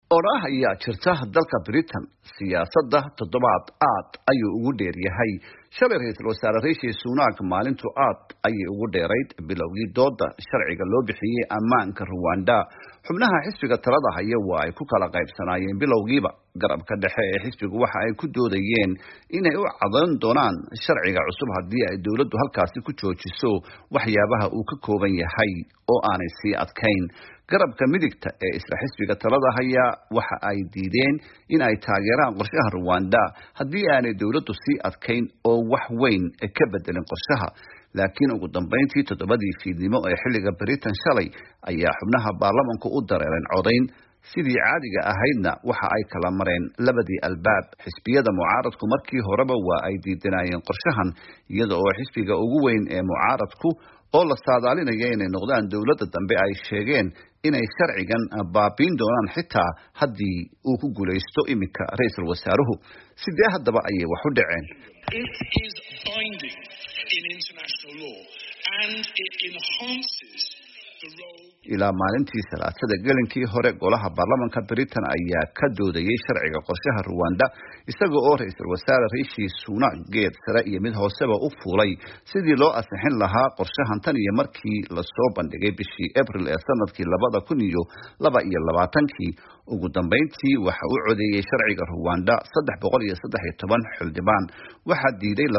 oraah ayaa jirta dalka Britain siyaasadda toddobaad aad ayuu ugu dheer yahay shalay ra'iisul wasaare Rishi Sunak maalintu aad ayay ugu dheerayd bilowgii dooda sharciga loo bixiyay ammaanka Rwanda xubnaha xisbiga talada haya waa ay ku kala qaybsanaayeen bilowgiiba garabka dhexe ee xisbigu waxa ay ku doodayeen inay u cadan doonaan sharciga cusub haddii ay dawladdu halkaasi ku joojiso waxyaabaha uu ka kooban yahay oo aanay sii adkayn garabka midigta ee isla xisbiga talada haya waxa ay diideen in ay taageeraan qorshaha Rwanda haddii aanay dawladdu sii adkayn oo wax weyn ka bedelin qorshaha laakiin ugu dambeyntii toddobadii fiidnimo ee xilliga Britain shalay ayaa xubnaha baarlamaanku u dareereen codayn sidii caadiga ahaydna waxa ay kala mareen labadii albaab xisbiyada mucaaradku markii horeba waa ay diidanayeen qorshahan iyada oo xisbiga ugu weyn ee mucaaradku oo la saadaalinaya inay noqdaan dawladda dambe ay sheegeen inay sharcigan baabiin doonaan xitaa haddii uu ku guuleysto iminka ra'iisul wasaaruhu sidee haddaba ayay wax u dhaceen ilaa maalintii salaasada gelinkii hore golaha baarlamaanka Britain ayaa ka doodayay sharciga qorshaha Rwanda isagoo oo ra'iisul wasaare Rishi Sunak geed sare iyo mid hooseba u fuulay sidii loo ansixin lahaa qorshahan tan iyo markii la soo bandhigay bishii April ee sanadkii 2022 ugu dambeyntii waxa uu codeeyay sharciga Rwanda 313 xildhibaan waxa diiday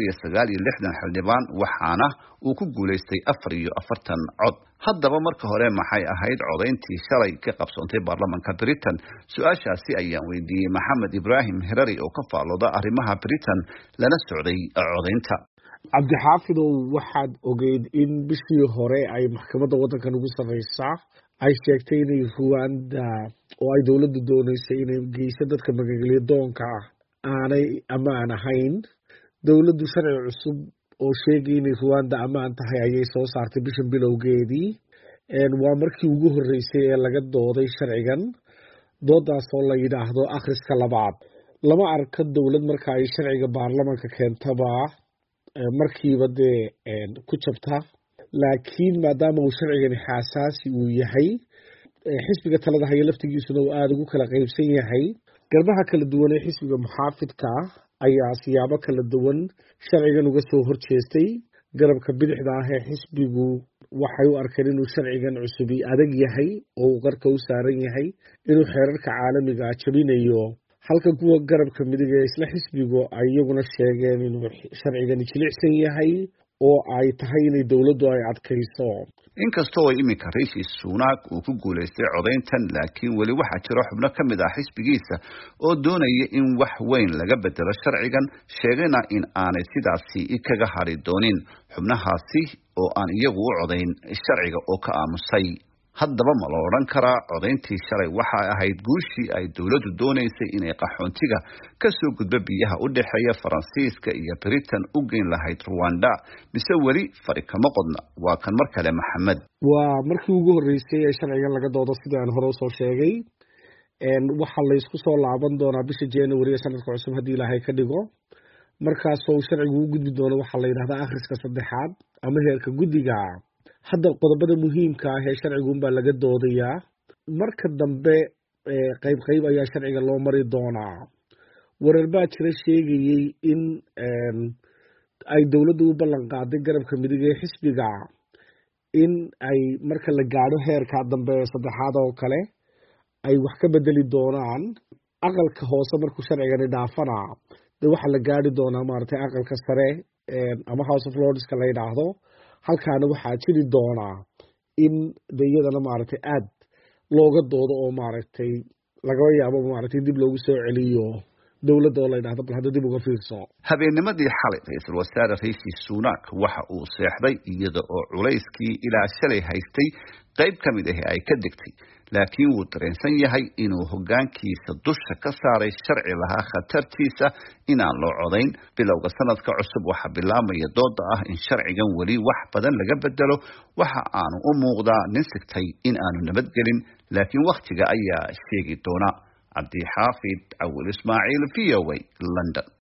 269 xildhibaan waxaana uu ku guuleystay 44 cod haddaba marka hore maxay ahayd codeyntii shalay ka qabsoontay baarlamaanka Britain su'aashaasi ayaan weydiiyay Maxamed Ibrahim Hirari oo ka faalooda arrimaha Britain lana socday codeynta Cabdixaafidow waxaad ogeyd in bishii hore ay maxkamadda waddankan ugu sarreysaa ay sheegtay in Rwanda oo ay dawladdu doonaysay inay geyso dadka magaalada doonka aanay ammaan ahayn dawladdu sharci cusub oo sheegay in Rwanda ammaan tahay ayay soo saartay bishan bilowgeedii waa markii ugu horeysay ee laga dooday sharcigan doodaas oo la yiraahdo akhriska labaad lama arko dawlad marka ay sharciga baarlamaanka keentaba markiiba ku jabta laakiin maadaama uu sharcigan xasaasi uu yahay xisbiga talada haya laftigiisuna uu aad ugu kala qaybsan yahay garbaha kala duwan ee xisbiga muxaafidka ayaa siyaabo kala duwan sharcigan uga soo horjeestay garabka bidixda ah ee xisbigu waxay u arkeen inuu sharcigan cusubi adag yahay oo uu qarka u saaran yahay inuu xeerarka caalamiga jabinayo halka kuwa garabka midig ee isla xisbigu ay iyaguna sheegeen inuu sharcigan jilicsan yahay oo ay tahay inay dawladdu ay adkayso inkastoo ay iminka Rishi Sunak uu ku guuleystay codeyntan laakiin wali waxa jira xubno ka mid ah xisbigiisa oo doonaya in wax weyn laga bedelo sharcigan sheegayna in aanay sidaasi kaga hari doonin xubnahaasi oo aan iyagu u codeyn sharciga oo ka aamusay haddaba ma la oran karaa codeyntii shalay waxa ahayd guushii ay dawladdu doonaysay inay qaxoontiga ka soo gudbo biyaha u dhaxeeya Faransiiska iyo Britain u geyn lahayd Rwanda mise wali fari kama qodna waa kan mar kale Maxamed waa markii ugu horeysay ee sharcigan laga doodo sidii aan hore u soo sheegay waxa la isku soo laaban doonaa bisha January ee sanadka cusub haddii Ilaahay ka dhigo markaas oo sharcigu u gudbi doono waxa la yiraahdaa akhriska saddexaad ama heerka guddiga hadda qodobada muhiimka ah ee sharcigu baa laga doodayaa marka dambe qayb ayaa sharciga loo mari doonaa warar baa jira sheegayay in ay dawladdu u ballan qaaday garabka midig ee xisbiga in ay marka la gaadho heerka dambe ee saddexaad oo kale ay wax ka bedeli doonaan aqalka hoose markuu sharcigani dhaafana waxa la gaari doonaa maaragtay aqalka sare ama House of Lords ka la yiraahdo halkaana waxaa jiri doonaa in iyadana maaragtay aad looga doodo oo maaragtay laga yaabo maaragtay dib loogu soo celiyo dawladda oo la yiraahdo bal hadda dib uga fiirso habeennimadii xalay ra'iisul wasaare Rishi Sunak waxa uu seexday iyada oo culayskii ilaa shalay haystay qayb ka mid ah ay ka degtay laakiin wuu dareensan yahay inuu hoggaankiisa dusha ka saaray sharci lahaa khatartiisa inaan loo codeyn bilowga sanadka cusub waxa bilaamaya dooda ah in sharcigan wali wax badan laga bedelo waxa aanu u muuqdaa nin sigtay in aanu nabadgelin laakiin waqtiga ayaa sheegi doona Cabdi Xaafid Awil Ismaaciil VOA London